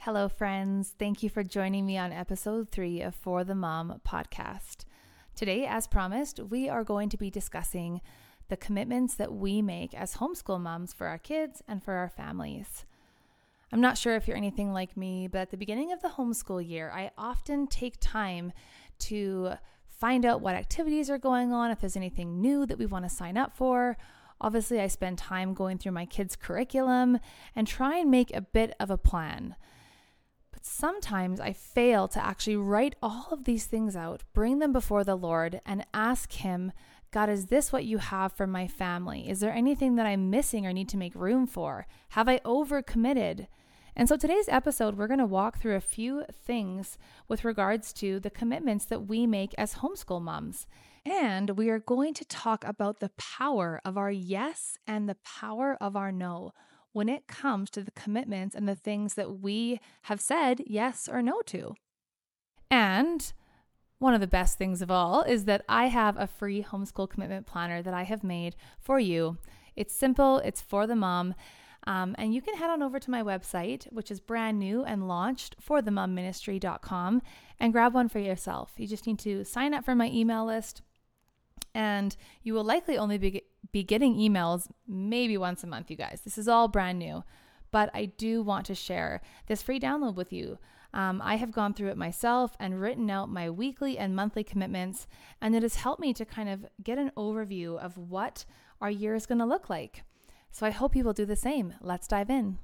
Hello, friends. Thank you for joining me on episode 3 of For the Mom podcast. Today, as promised, we are going to be discussing the commitments that we make as homeschool moms for our kids and for our families. I'm not sure if you're anything like me, but at the beginning of the homeschool year, I often take time to find out what activities are going on, if there's anything new that we want to sign up for. Obviously, I spend time going through my kids' curriculum and try and make a bit of a plan. But sometimes I fail to actually write all of these things out, bring them before the Lord, and ask Him, God, is this what you have for my family? Is there anything that I'm missing or need to make room for? Have I overcommitted? And so today's episode, we're going to walk through a few things with regards to the commitments that we make as homeschool moms. And we are going to talk about the power of our yes and the power of our no when it comes to the commitments and the things that we have said yes or no to. And one of the best things of all is that I have a free homeschool commitment planner that I have made for you. It's simple, it's for the mom, and you can head on over to my website, which is brand new and launched, forthemomministry.com, and grab one for yourself. You just need to sign up for my email list, and you will likely only be getting emails maybe once a month, you guys. This is all brand new, but I do want to share this free download with you. I have gone through it myself and written out my weekly and monthly commitments, and it has helped me to kind of get an overview of what our year is going to look like. So I hope you will do the same. Let's dive in.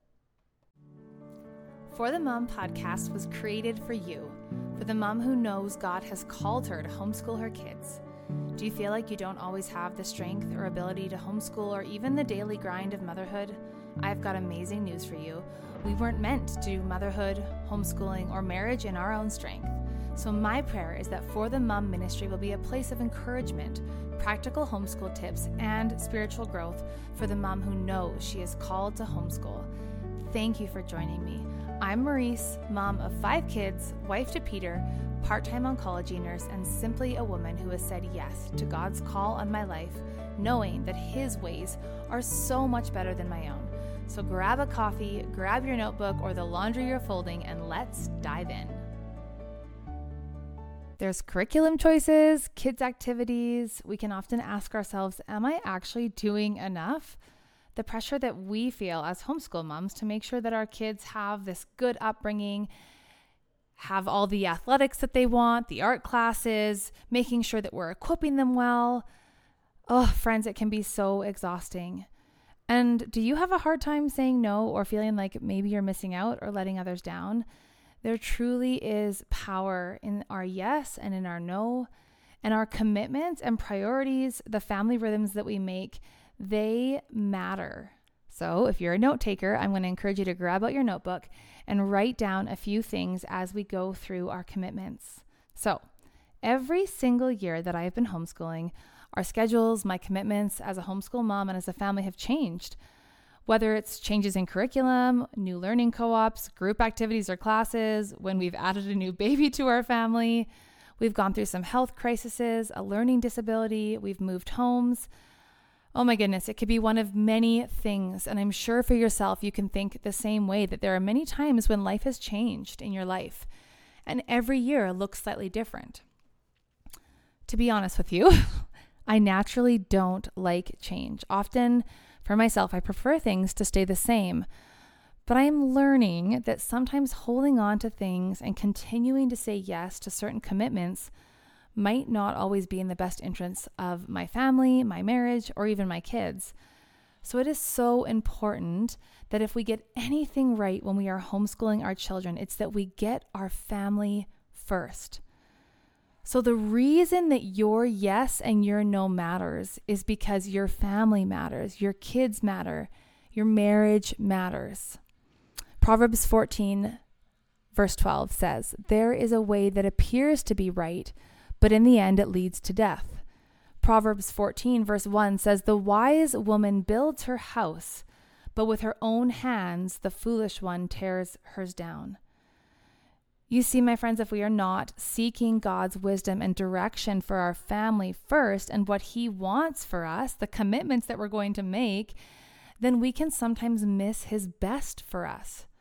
For the Mom podcast was created for you, for the mom who knows God has called her to homeschool her kids. Do you feel like you don't always have the strength or ability to homeschool or even the daily grind of motherhood? I've got amazing news for you. We weren't meant to do motherhood, homeschooling, or marriage in our own strength. So my prayer is that For the Mom Ministry will be a place of encouragement, practical homeschool tips, and spiritual growth for the mom who knows she is called to homeschool. Thank you for joining me. I'm Maurice, mom of 5 kids, wife to Peter, part-time oncology nurse, and simply a woman who has said yes to God's call on my life, knowing that His ways are so much better than my own. So grab a coffee, grab your notebook or the laundry you're folding, and let's dive in. There's curriculum choices, kids' activities. We can often ask ourselves, am I actually doing enough? The pressure that we feel as homeschool moms to make sure that our kids have this good upbringing, have all the athletics that they want, the art classes, making sure that we're equipping them well. Oh, friends, it can be so exhausting. And do you have a hard time saying no or feeling like maybe you're missing out or letting others down? There truly is power in our yes and in our no, and our commitments and priorities, the family rhythms that we make, they matter. So if you're a note taker, I'm going to encourage you to grab out your notebook and write down a few things as we go through our commitments. So every single year that I've been homeschooling, our schedules, my commitments as a homeschool mom and as a family have changed. Whether it's changes in curriculum, new learning co-ops, group activities or classes, when we've added a new baby to our family, we've gone through some health crises, a learning disability, we've moved homes. Oh my goodness, it could be one of many things. And I'm sure for yourself, you can think the same way, that there are many times when life has changed in your life. And every year looks slightly different. To be honest with you, I naturally don't like change. Often, for myself, I prefer things to stay the same. But I'm learning that sometimes holding on to things and continuing to say yes to certain commitments might not always be in the best interests of my family, my marriage, or even my kids. So it is so important that if we get anything right when we are homeschooling our children, it's that we get our family first. So the reason that your yes and your no matters is because your family matters, your kids matter, your marriage matters. Proverbs 14, verse 12 says, "There is a way that appears to be right, but in the end it leads to death." Proverbs 14, verse 1 says, "The wise woman builds her house, but with her own hands the foolish one tears hers down." You see, my friends, if we are not seeking God's wisdom and direction for our family first and what He wants for us, the commitments that we're going to make, then we can sometimes miss His best for us.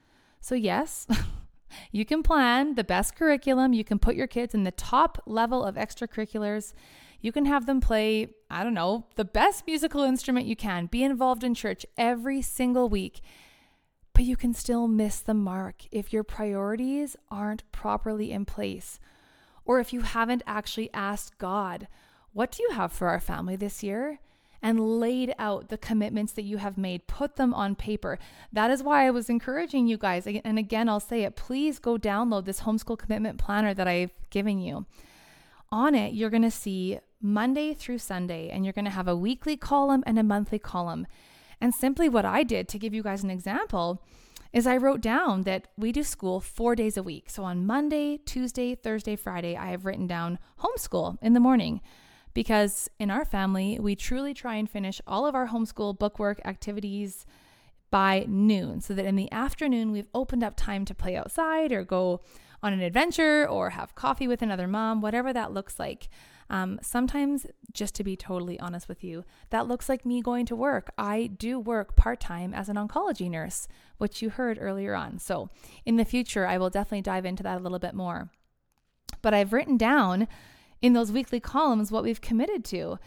So yes, you can plan the best curriculum. You can put your kids in the top level of extracurriculars. You can have them play, I don't know, the best musical instrument you can. Be involved in church every single week. But you can still miss the mark if your priorities aren't properly in place, or if you haven't actually asked God, what do you have for our family this year? And laid out the commitments that you have made, put them on paper. That is why I was encouraging you guys. And again, I'll say it, please go download this homeschool commitment planner that I've given you. On it, you're going to see Monday through Sunday, and you're going to have a weekly column and a monthly column. And simply what I did, to give you guys an example, is I wrote down that we do school 4 days a week. So on Monday, Tuesday, Thursday, Friday, I have written down homeschool in the morning, because in our family, we truly try and finish all of our homeschool bookwork activities by noon, so that in the afternoon, we've opened up time to play outside or go on an adventure or have coffee with another mom, whatever that looks like. Sometimes, just to be totally honest with you, that looks like me going to work. I do work part-time as an oncology nurse, which you heard earlier on. So in the future, I will definitely dive into that a little bit more. But I've written down in those weekly columns what we've committed to.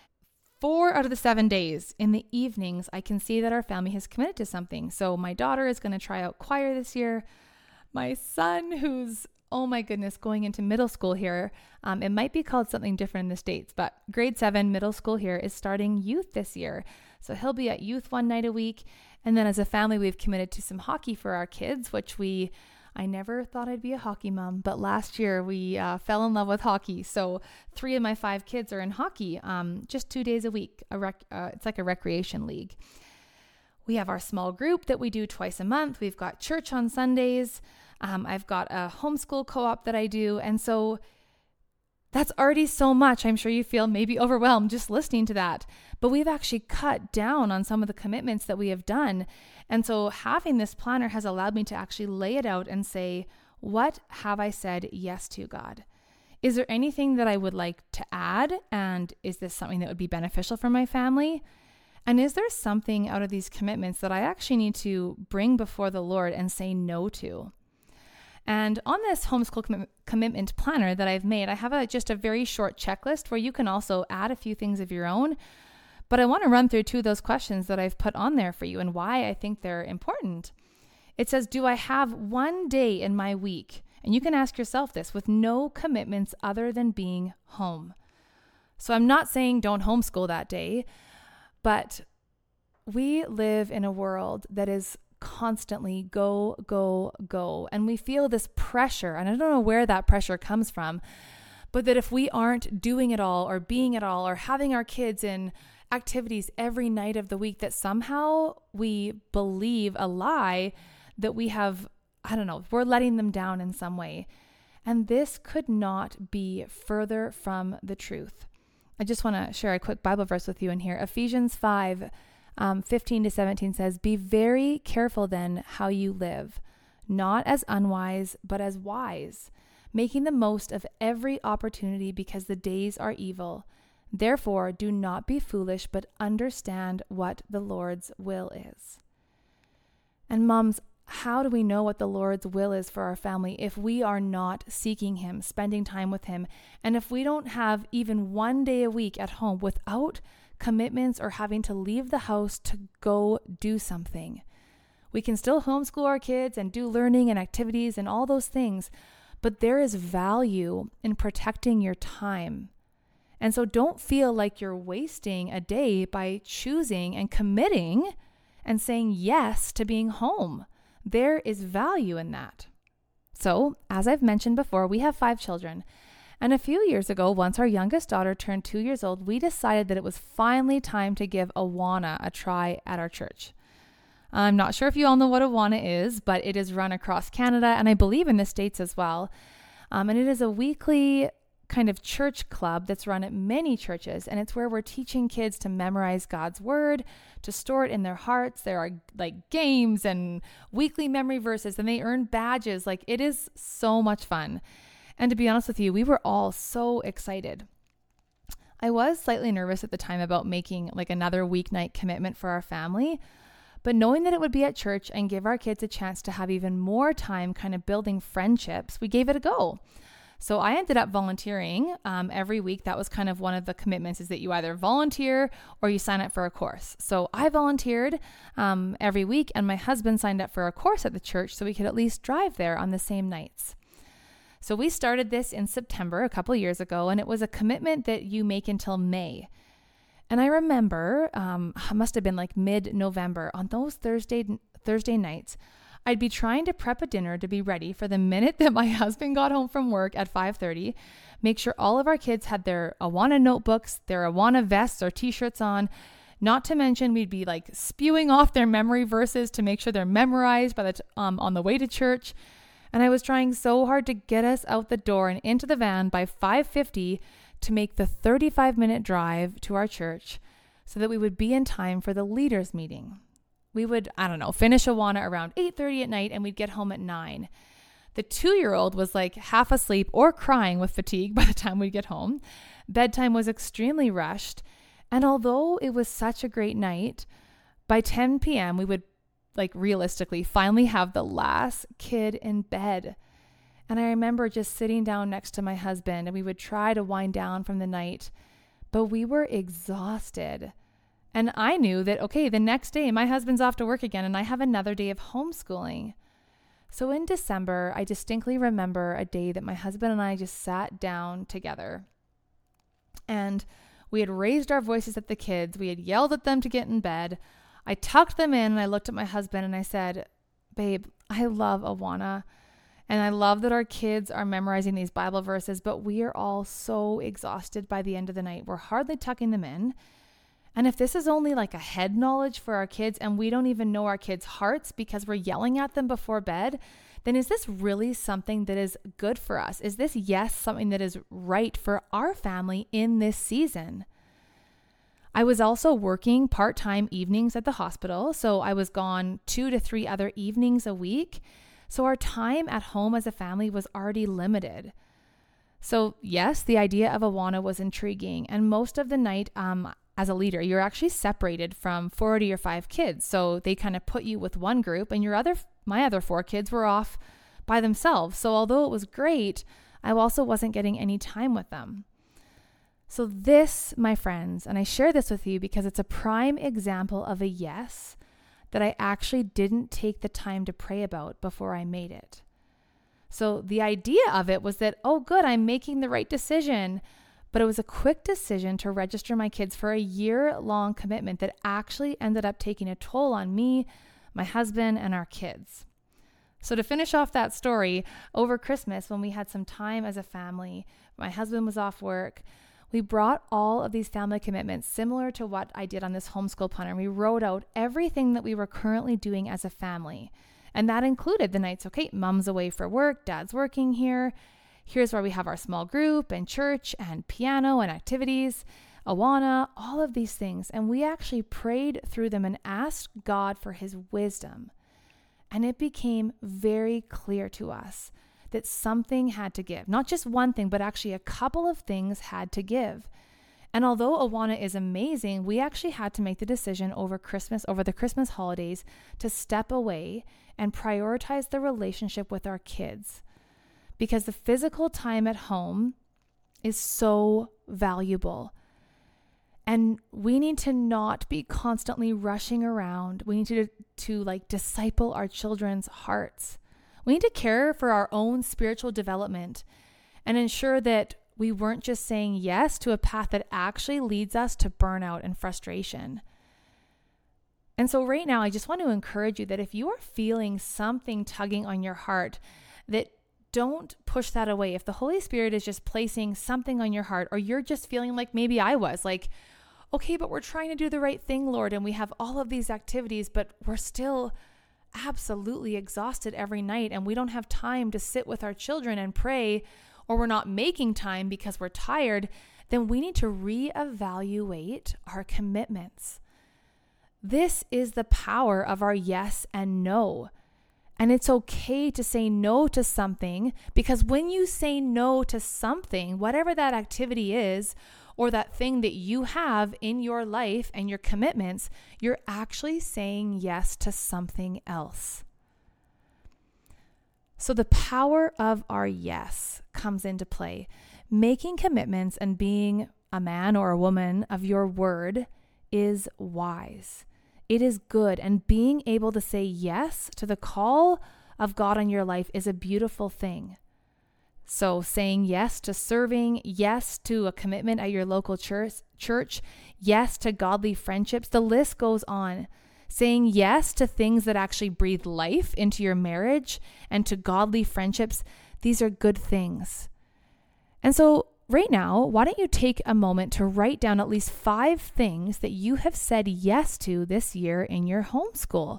4 out of the 7 days in the evenings, I can see that our family has committed to something. So my daughter is going to try out choir this year. My son, who's, oh my goodness, going into middle school here. It might be called something different in the States, but grade 7 middle school here is starting youth this year. So he'll be at youth 1 night a week. And then as a family, we've committed to some hockey for our kids, which I never thought I'd be a hockey mom, but last year we fell in love with hockey. So 3 of my 5 kids are in hockey, just 2 days a week. It's like a recreation league. We have our small group that we do twice a month. We've got church on Sundays. I've got a homeschool co-op that I do. And so that's already so much. I'm sure you feel maybe overwhelmed just listening to that. But we've actually cut down on some of the commitments that we have done. And so having this planner has allowed me to actually lay it out and say, what have I said yes to, God? Is there anything that I would like to add? And is this something that would be beneficial for my family? And is there something out of these commitments that I actually need to bring before the Lord and say no to? And on this homeschool commitment planner that I've made, I have just a very short checklist where you can also add a few things of your own. But I want to run through 2 of those questions that I've put on there for you and why I think they're important. It says, do I have 1 day in my week? And you can ask yourself this, with no commitments other than being home. So I'm not saying don't homeschool that day, but we live in a world that is constantly go, go, go. And we feel this pressure, and I don't know where that pressure comes from, but that if we aren't doing it all or being it all or having our kids in activities every night of the week, that somehow we believe a lie that we have, I don't know, we're letting them down in some way. And this could not be further from the truth. I just want to share a quick Bible verse with you in here. Ephesians 5, 15 to 17 says, be very careful then how you live, not as unwise, but as wise, making the most of every opportunity because the days are evil. Therefore, do not be foolish, but understand what the Lord's will is. And moms, how do we know what the Lord's will is for our family if we are not seeking Him, spending time with Him, and if we don't have even 1 day a week at home without commitments or having to leave the house to go do something? We can still homeschool our kids and do learning and activities and all those things, but there is value in protecting your time. And so don't feel like you're wasting a day by choosing and committing and saying yes to being home. There is value in that. So, as I've mentioned before, we have 5 children. And a few years ago, once our youngest daughter turned 2 years old, we decided that it was finally time to give Awana a try at our church. I'm not sure if you all know what Awana is, but it is run across Canada and I believe in the States as well. And it is a weekly kind of church club that's run at many churches, and it's where we're teaching kids to memorize God's word, to store it in their hearts. There are like games and weekly memory verses, and they earn badges. Like, it is so much fun. And to be honest with you, we were all so excited. I was slightly nervous at the time about making like another weeknight commitment for our family, But knowing that it would be at church and give our kids a chance to have even more time kind of building friendships, we gave it a go. So I ended up volunteering every week. That was kind of one of the commitments, is that you either volunteer or you sign up for a course. So I volunteered every week, and my husband signed up for a course at the church so we could at least drive there on the same nights. So we started this in September a couple years ago, and it was a commitment that you make until May. And I remember, it must have been like mid-November, on those Thursday nights, I'd be trying to prep a dinner to be ready for the minute that my husband got home from work at 5:30, make sure all of our kids had their Awana notebooks, their Awana vests or t-shirts on. Not to mention, we'd be like spewing off their memory verses to make sure they're memorized by on the way to church. And I was trying so hard to get us out the door and into the van by 5:50 to make the 35-minute drive to our church so that we would be in time for the leaders meeting. We would, finish Awana around 8:30 at night, and we'd get home at 9. The 2-year-old was like half asleep or crying with fatigue by the time we'd get home. Bedtime was extremely rushed. And although it was such a great night, by 10 p.m. we would realistically finally have the last kid in bed. And I remember just sitting down next to my husband, and we would try to wind down from the night, but we were exhausted. And I knew that, okay, the next day my husband's off to work again and I have another day of homeschooling. So in December, I distinctly remember a day that my husband and I just sat down together. And we had raised our voices at the kids. We had yelled at them to get in bed. I tucked them in and I looked at my husband and I said, babe, I love Awana. And I love that our kids are memorizing these Bible verses, but we are all so exhausted by the end of the night. We're hardly tucking them in. And if this is only like a head knowledge for our kids and we don't even know our kids' hearts because we're yelling at them before bed, then is this really something that is good for us? Is this, something that is right for our family in this season? I was also working part-time evenings at the hospital, so I was gone 2 to 3 other evenings a week. So our time at home as a family was already limited. So yes, the idea of Awana was intriguing, and most of the night, as a leader, you're actually separated from 4 or 5 kids. So they kind of put you with one group, and my other 4 kids were off by themselves. So although it was great, I also wasn't getting any time with them. So this, my friends, and I share this with you because it's a prime example of a yes that I actually didn't take the time to pray about before I made it. So the idea of it was that, oh good, I'm making the right decision. But it was a quick decision to register my kids for a year-long commitment that actually ended up taking a toll on me, my husband, and our kids. So to finish off that story, over Christmas, when we had some time as a family, my husband was off work, we brought all of these family commitments similar to what I did on this homeschool planner. We wrote out everything that we were currently doing as a family. And that included the nights, okay, mom's away for work, dad's working here. Here's where we have our small group and church and piano and activities, Awana, all of these things. And we actually prayed through them and asked God for his wisdom. And it became very clear to us that something had to give. Not just one thing, but actually a couple of things had to give. And although Awana is amazing, we actually had to make the decision over the Christmas holidays, to step away and prioritize the relationship with our kids. Because the physical time at home is so valuable. And we need to not be constantly rushing around. We need to disciple our children's hearts. We need to care for our own spiritual development and ensure that we weren't just saying yes to a path that actually leads us to burnout and frustration. And so right now, I just want to encourage you that if you are feeling something tugging on your heart, that don't push that away. If the Holy Spirit is just placing something on your heart, or you're just feeling like maybe I was like, okay, but we're trying to do the right thing, Lord, and we have all of these activities, but we're still absolutely exhausted every night, and we don't have time to sit with our children and pray, or we're not making time because we're tired, then we need to reevaluate our commitments. This is the power of our yes and no. And it's okay to say no to something, because when you say no to something, whatever that activity is, or that thing that you have in your life and your commitments, you're actually saying yes to something else. So the power of our yes comes into play. Making commitments and being a man or a woman of your word is wise. It is good. And being able to say yes to the call of God on your life is a beautiful thing. So saying yes to serving, yes to a commitment at your local church, yes to godly friendships, the list goes on. Saying yes to things that actually breathe life into your marriage and to godly friendships, these are good things. And so right now, why don't you take a moment to write down at least 5 things that you have said yes to this year in your homeschool?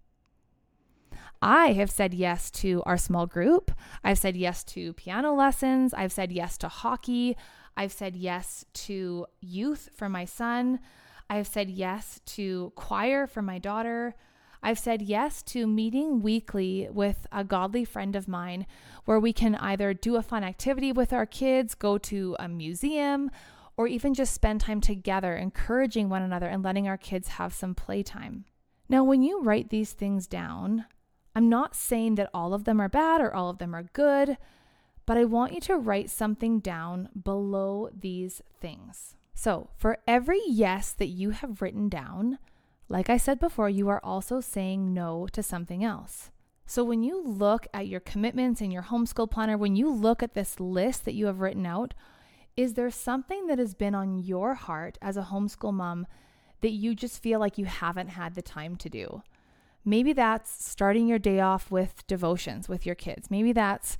I have said yes to our small group. I've said yes to piano lessons. I've said yes to hockey. I've said yes to youth for my son. I've said yes to choir for my daughter. I've said yes to meeting weekly with a godly friend of mine where we can either do a fun activity with our kids, go to a museum, or even just spend time together, encouraging one another and letting our kids have some playtime. Now, when you write these things down, I'm not saying that all of them are bad or all of them are good, but I want you to write something down below these things. So for every yes that you have written down, like I said before, you are also saying no to something else. So when you look at your commitments in your homeschool planner, when you look at this list that you have written out, is there something that has been on your heart as a homeschool mom that you just feel like you haven't had the time to do? Maybe that's starting your day off with devotions with your kids. Maybe that's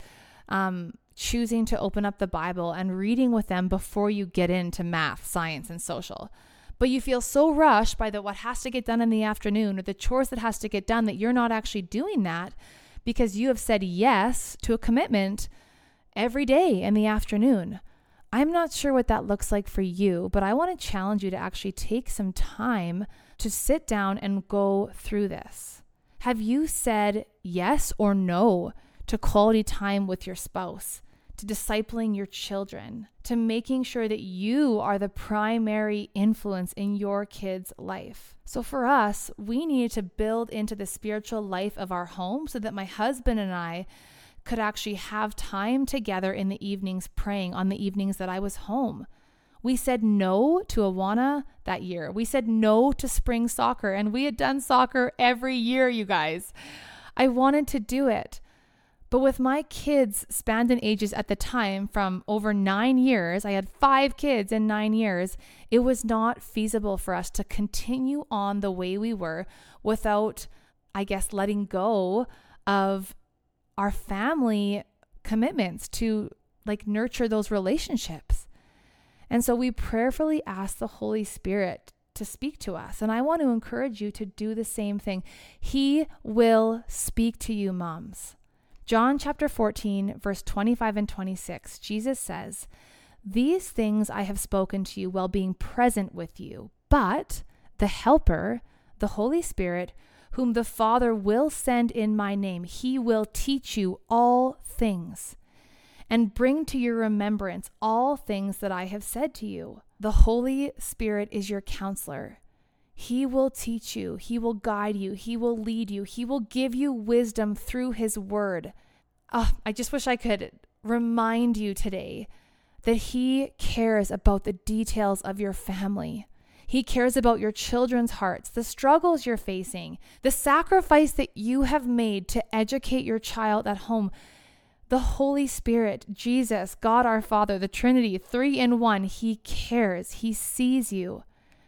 choosing to open up the Bible and reading with them before you get into math, science, and social. But you feel so rushed by what has to get done in the afternoon or the chores that has to get done that you're not actually doing that because you have said yes to a commitment every day in the afternoon. I'm not sure what that looks like for you, but I want to challenge you to actually take some time to sit down and go through this. Have you said yes or no to quality time with your spouse, to discipling your children, to making sure that you are the primary influence in your kids' life? So for us, we needed to build into the spiritual life of our home so that my husband and I could actually have time together in the evenings praying on the evenings that I was home. We said no to Awana that year. We said no to spring soccer, and we had done soccer every year, you guys. I wanted to do it. But with my kids spanned in ages at the time from over 9 years, I had 5 kids in 9 years, it was not feasible for us to continue on the way we were without, I guess, letting go of our family commitments to nurture those relationships. And so we prayerfully ask the Holy Spirit to speak to us. And I want to encourage you to do the same thing. He will speak to you, moms. John chapter 14, verse 25 and 26, Jesus says, "These things I have spoken to you while being present with you, but the Helper, the Holy Spirit, whom the Father will send in my name, he will teach you all things and bring to your remembrance all things that I have said to you." The Holy Spirit is your counselor. He will teach you. He will guide you. He will lead you. He will give you wisdom through his word. I just wish I could remind you today that he cares about the details of your family. He cares about your children's hearts, the struggles you're facing, the sacrifice that you have made to educate your child at home. The Holy Spirit, Jesus, God our Father, the Trinity, 3 in 1, he cares. He sees you.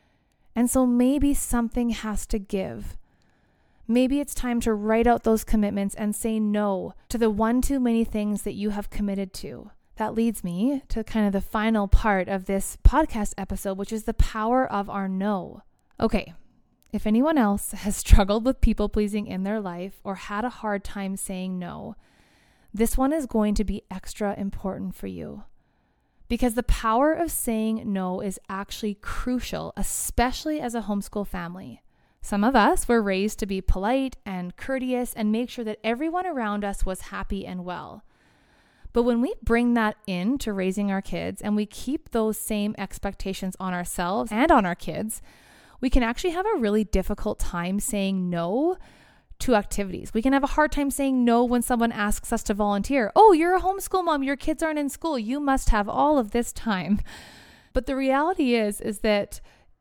And so maybe something has to give. Maybe it's time to write out those commitments and say no to the one too many things that you have committed to. That leads me to kind of the final part of this podcast episode, which is the power of our no. Okay, if anyone else has struggled with people pleasing in their life or had a hard time saying no, this one is going to be extra important for you. Because the power of saying no is actually crucial, especially as a homeschool family. Some of us were raised to be polite and courteous and make sure that everyone around us was happy and well. But when we bring that into raising our kids and we keep those same expectations on ourselves and on our kids, we can actually have a really difficult time saying no to activities. We can have a hard time saying no when someone asks us to volunteer. Oh, you're a homeschool mom. Your kids aren't in school. You must have all of this time. But the reality is that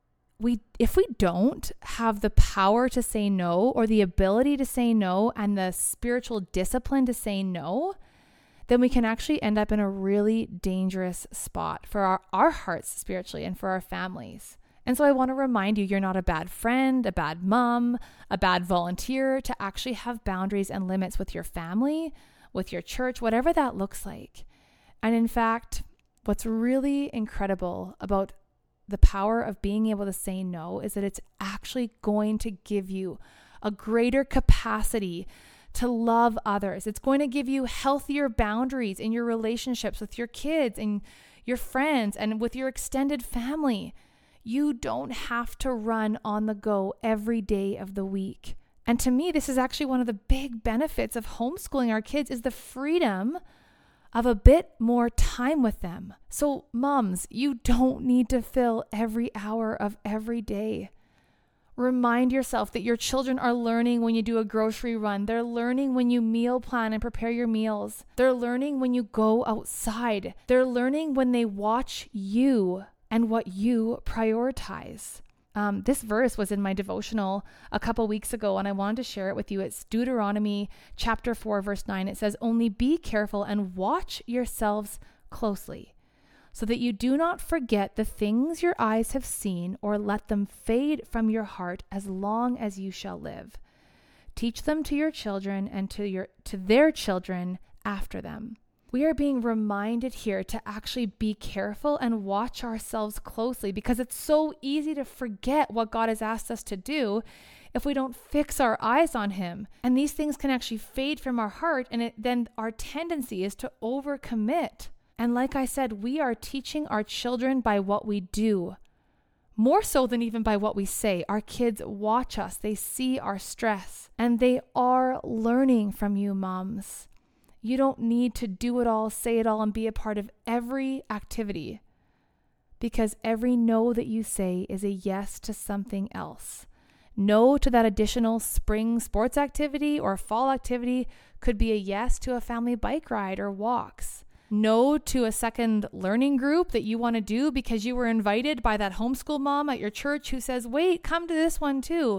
if we don't have the power to say no, or the ability to say no, and the spiritual discipline to say no, then we can actually end up in a really dangerous spot for our hearts spiritually and for our families. And so I want to remind you, you're not a bad friend, a bad mom, a bad volunteer, to actually have boundaries and limits with your family, with your church, whatever that looks like. And in fact, what's really incredible about the power of being able to say no is that it's actually going to give you a greater capacity to love others. It's going to give you healthier boundaries in your relationships with your kids and your friends and with your extended family. You don't have to run on the go every day of the week. And to me, this is actually one of the big benefits of homeschooling our kids, is the freedom of a bit more time with them. So moms, you don't need to fill every hour of every day. Remind yourself that your children are learning when you do a grocery run. They're learning when you meal plan and prepare your meals. They're learning when you go outside. They're learning when they watch you and what you prioritize. This verse was in my devotional a couple weeks ago, and I wanted to share it with you. It's Deuteronomy chapter 4, verse 9. It says, "Only be careful and watch yourselves closely, so that you do not forget the things your eyes have seen, or let them fade from your heart as long as you shall live. Teach them to your children and to their children after them." We are being reminded here to actually be careful and watch ourselves closely, because it's so easy to forget what God has asked us to do if we don't fix our eyes on Him. And these things can actually fade from our heart, and then our tendency is to overcommit. And like I said, we are teaching our children by what we do, more so than even by what we say. Our kids watch us, they see our stress, and they are learning from you, moms. You don't need to do it all, say it all, and be a part of every activity, because every no that you say is a yes to something else. No to that additional spring sports activity or fall activity could be a yes to a family bike ride or walks. No to a second learning group that you want to do because you were invited by that homeschool mom at your church who says, wait, come to this one too,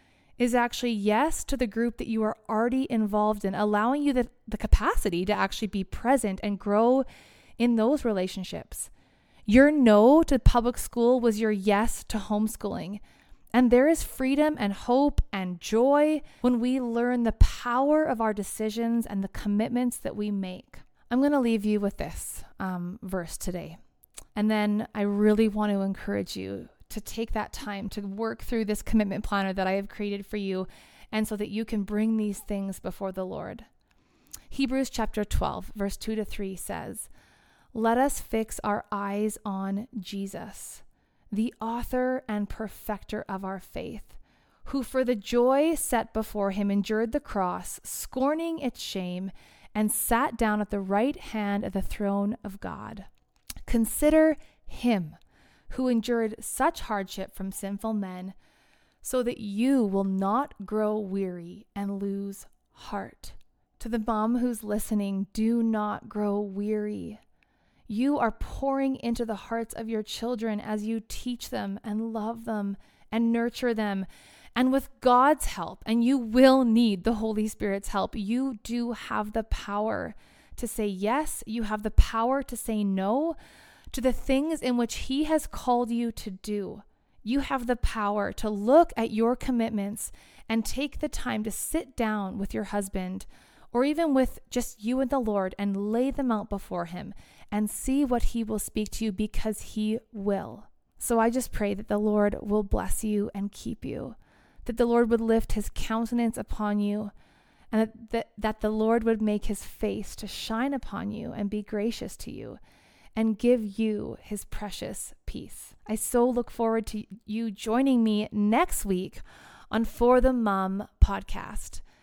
is actually yes to the group that you are already involved in, allowing you the capacity to actually be present and grow in those relationships. Your no to public school was your yes to homeschooling. And there is freedom and hope and joy when we learn the power of our decisions and the commitments that we make. I'm going to leave you with this verse today. And then I really want to encourage you to take that time to work through this commitment planner that I have created for you, and so that you can bring these things before the Lord. Hebrews chapter 12, verse 2-3 says, "Let us fix our eyes on Jesus, the author and perfecter of our faith, who for the joy set before him endured the cross, scorning its shame, and sat down at the right hand of the throne of God. Consider him who endured such hardship from sinful men, so that you will not grow weary and lose heart." To the mom who's listening, do not grow weary. You are pouring into the hearts of your children as you teach them and love them and nurture them. And with God's help, and you will need the Holy Spirit's help, you do have the power to say yes. You have the power to say no to the things in which He has called you to do. You have the power to look at your commitments and take the time to sit down with your husband, or even with just you and the Lord, and lay them out before Him and see what He will speak to you, because He will. So I just pray that the Lord will bless you and keep you, that the Lord would lift His countenance upon you, and that the Lord would make His face to shine upon you and be gracious to you, and give you His precious peace. I so look forward to you joining me next week on For the Mom podcast.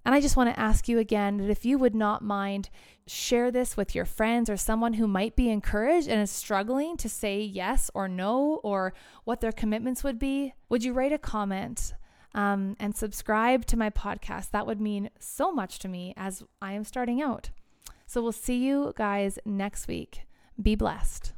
And I just want to ask you again that if you would not mind, share this with your friends or someone who might be encouraged and is struggling to say yes or no, or what their commitments would be. Would you write a comment and subscribe to my podcast? That would mean so much to me as I am starting out. So we'll see you guys next week. Be blessed.